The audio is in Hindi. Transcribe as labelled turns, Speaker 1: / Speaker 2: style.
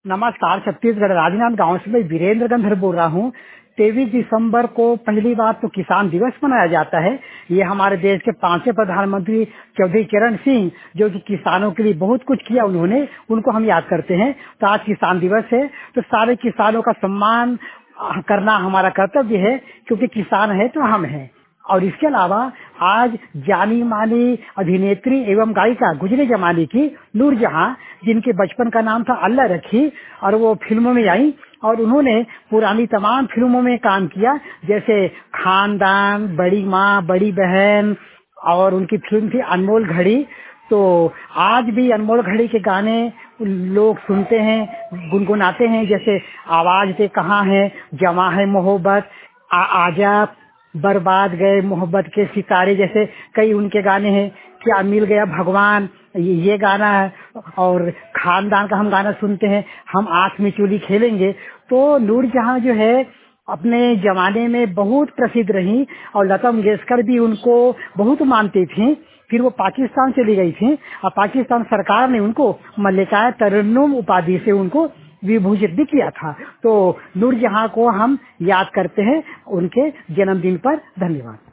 Speaker 1: नमस्कार। छत्तीसगढ़ राजनांद गांव से मैं वीरेंद्र गंधर बोल रहा हूँ। 23 दिसंबर को पहली बार तो किसान दिवस मनाया जाता है। ये हमारे देश के 5वें प्रधानमंत्री चौधरी चरण सिंह, जो कि किसानों के लिए बहुत कुछ किया उन्होंने, उनको हम याद करते हैं। तो आज किसान दिवस है, तो सारे किसानों का सम्मान करना हमारा कर्तव्य है, क्योंकि किसान है तो हम हैं। और इसके अलावा आज जानी मानी अभिनेत्री एवं गायिका गुजरे जमाने की नूरजहां, जिनके बचपन का नाम था अल्लाह रखी, और वो फिल्मों में आई और उन्होंने पुरानी तमाम फिल्मों में काम किया, जैसे खानदान, बड़ी माँ, बड़ी बहन, और उनकी फिल्म थी अनमोल घड़ी। तो आज भी अनमोल घड़ी के गाने लोग सुनते हैं, गुनगुनाते हैं, जैसे आवाज दे कहाँ है, जमा है मोहब्बत, आजा, बर्बाद गए मोहब्बत के सितारे, जैसे कई उनके गाने हैं। क्या मिल गया भगवान, ये गाना है। और खानदान का हम गाना सुनते हैं, हम आंख में चूली खेलेंगे। तो नूरजहां जो है अपने जमाने में बहुत प्रसिद्ध रही, और लता मंगेशकर भी उनको बहुत मानती थी। फिर वो पाकिस्तान चली गई थी, और पाकिस्तान सरकार ने उनको मल्लिका तरन्नुम उपाधि से उनको विभूषित भी किया था। तो नूरजहां को हम याद करते हैं उनके जन्मदिन पर। धन्यवाद।